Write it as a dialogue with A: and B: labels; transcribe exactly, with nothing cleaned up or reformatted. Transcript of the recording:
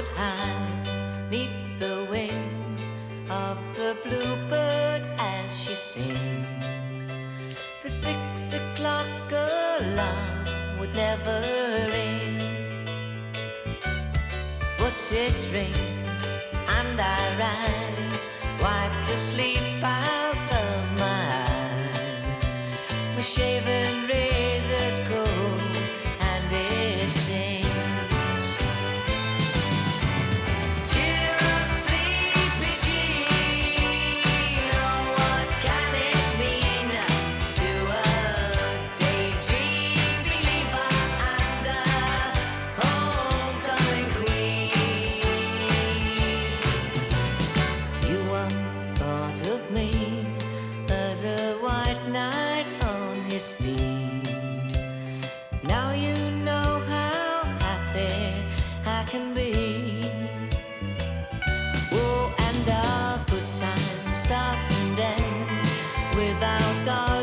A: nestled high neath the wing of the bluebird as she sings. The six o'clock alarm would never ring, but it rings and I rise, wipe the sleep out of my eyes. My shaven razor's cold and it stings. Cheer up, sleepy Jean. Oh, what can it mean to a daydream believer and a homecoming queen? You once thought of me as a white knight on his steed. Now you know how happy I can be. Oh, and our good time starts and ends without God.